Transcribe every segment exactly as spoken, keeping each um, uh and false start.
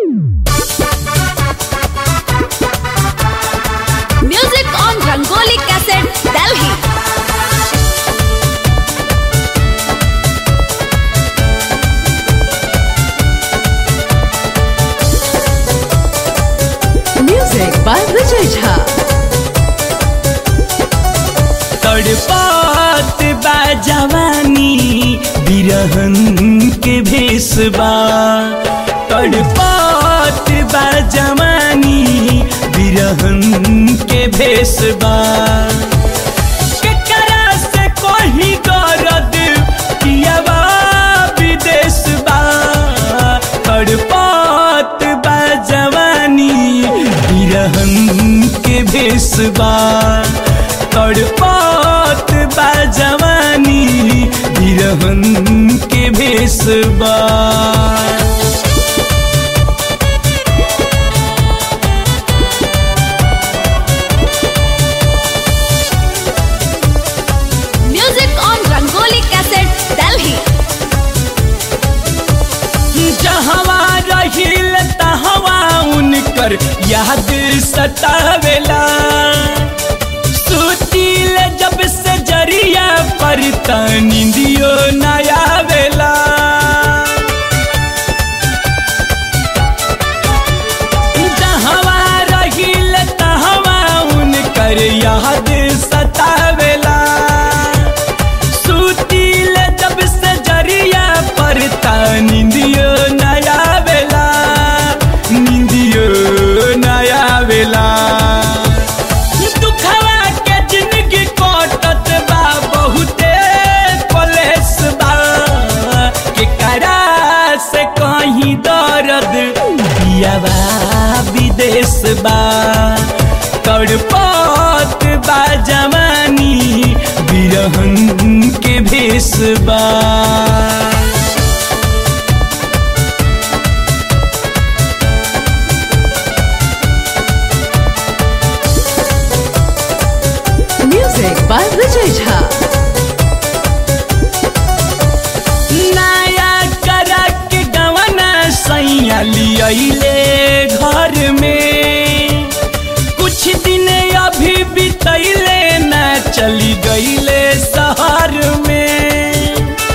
Music on Rangoli Cassette, Delhi. Music by Vijay Jha. तड़पात बा जवानी बिरहन के भेसबा, तड़पात बा जवानी बिरहन के भेसबा। केकरा से कोई गरद कियावा विदेशबा, तड़पात बा जवानी बिरहन के भेसबा। तड़पात बा जवानी बिरहन के भेसबा। Music on Rangoli Cassette, Delhi. जहवा रहिल तहवा उनकर याद सतावेला, सुतील जब से जरिया पर नींदियो न आवेला। जहवा रहिल तहवा उनकर याद सतावेला, सुतील जब से जरिया पर नींदियो न आवेला, नींदियो न आवेला। कहीं दर्द पियावा विदेश बा, तड़पात बा जवानी बिरहन के भेसबा। Music by Vijay Jha. लियाइले घर में कुछ दिन अभी बितैले न चली गईले शहर में।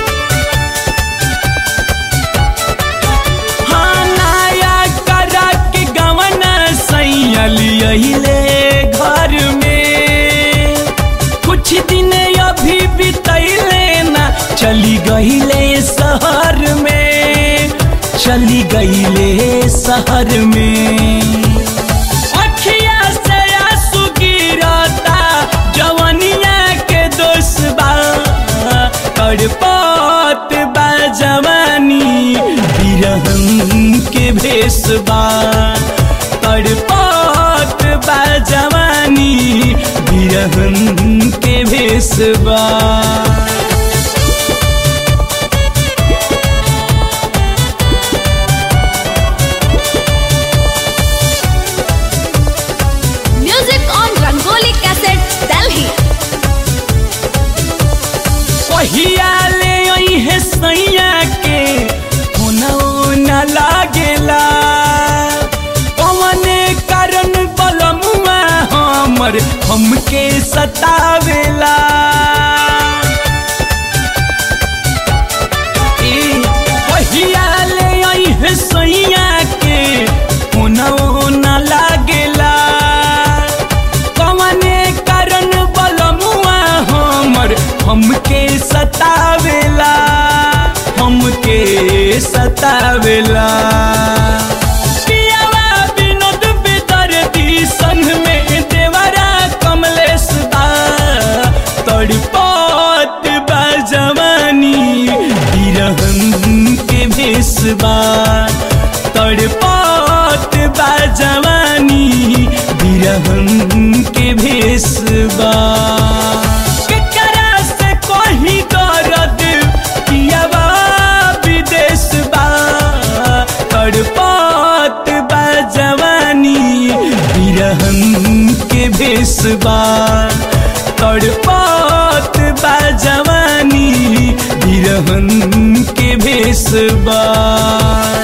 हाँ नया करा के गवना सैया लियाइले घर में, कुछ दिन अभी बितैले न चली गईले शहर में, चली गईले शहर में। अखिया से आंसू गिरता जवनिया के दोषबा, तड़पात बा जवानी बिरहन के भेसबा, तड़पात बा जवानी बिरहन के भेसबा। ले आई है सैया के होना न लागेला, कौने कारण बलमुआ हमर हमके सतावेला। पहिया ले आई है सैया के होना न लागेला, कौने कारण बलमुआ हमर हमके सतावेला, हमके सतावेला। पियावा विनोद बेदर्दी संग में देवरा कमलेश बा, तड़पात बा जवानी बिरहन के भेसबा, तड़पात बा जवानी बिरहन के भेसबा। तड़पात बा जवानी बिरहन के भेसबा, तड़पात बा जवानी बिरहन के भेसबा।